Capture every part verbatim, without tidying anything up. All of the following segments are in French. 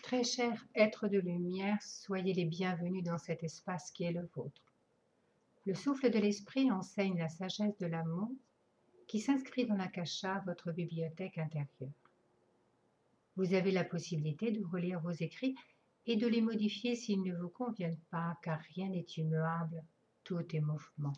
Très chers êtres de lumière, soyez les bienvenus dans cet espace qui est le vôtre. Le souffle de l'esprit enseigne la sagesse de l'amour qui s'inscrit dans l'akasha, votre bibliothèque intérieure. Vous avez la possibilité de relire vos écrits et de les modifier s'ils ne vous conviennent pas, car rien n'est immuable, tout est mouvement.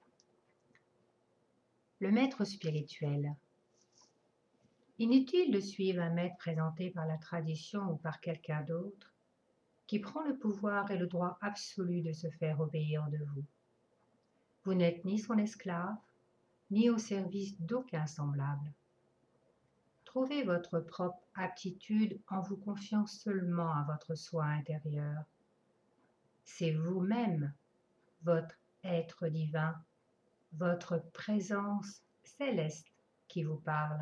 Le maître spirituel. Inutile de suivre un maître présenté par la tradition ou par quelqu'un d'autre, qui prend le pouvoir et le droit absolu de se faire obéir de vous. Vous n'êtes ni son esclave, ni au service d'aucun semblable. Trouvez votre propre aptitude en vous confiant seulement à votre soi intérieur. C'est vous-même, votre être divin, votre présence céleste qui vous parle.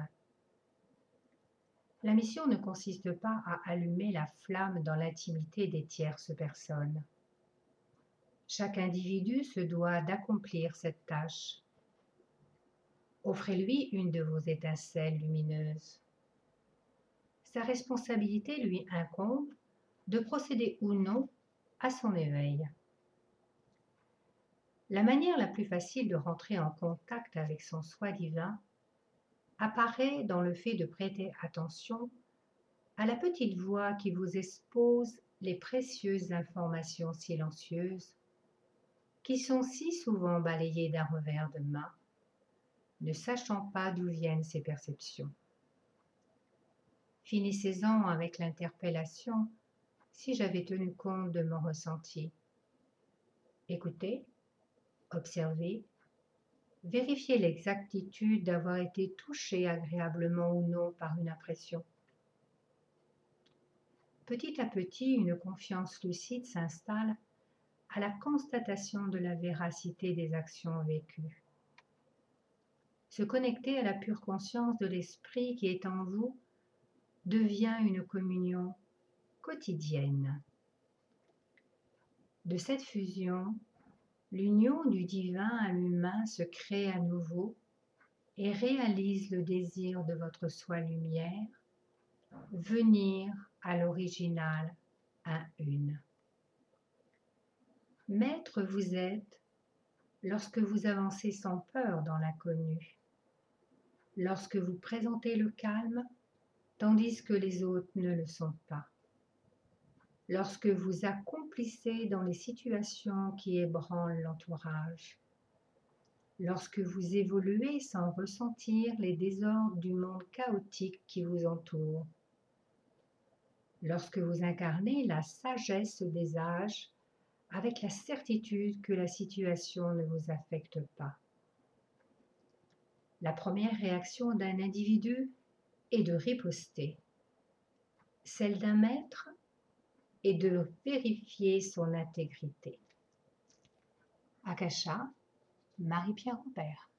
La mission ne consiste pas à allumer la flamme dans l'intimité des tierces personnes. Chaque individu se doit d'accomplir cette tâche. Offrez-lui une de vos étincelles lumineuses. Sa responsabilité lui incombe de procéder ou non à son éveil. La manière la plus facile de rentrer en contact avec son soi divin apparaît dans le fait de prêter attention à la petite voix qui vous expose les précieuses informations silencieuses qui sont si souvent balayées d'un revers de main, ne sachant pas d'où viennent ces perceptions. Finissez-en avec l'interpellation si j'avais tenu compte de mon ressenti. Écoutez, observez, vérifiez l'exactitude d'avoir été touché agréablement ou non par une impression. Petit à petit, une confiance lucide s'installe à la constatation de la véracité des actions vécues. Se connecter à la pure conscience de l'esprit qui est en vous devient une communion quotidienne. De cette fusion, l'union du divin à l'humain se crée à nouveau et réalise le désir de votre soi lumière, venir à l'original un une. Maître vous êtes lorsque vous avancez sans peur dans l'inconnu, lorsque vous présentez le calme tandis que les autres ne le sont pas, lorsque vous accomplissez dans les situations qui ébranlent l'entourage, lorsque vous évoluez sans ressentir les désordres du monde chaotique qui vous entoure, lorsque vous incarnez la sagesse des âges avec la certitude que la situation ne vous affecte pas. La première réaction d'un individu est de riposter. Celle d'un maître est de vérifier son intégrité. Akasha, Marie-Pierre Robert.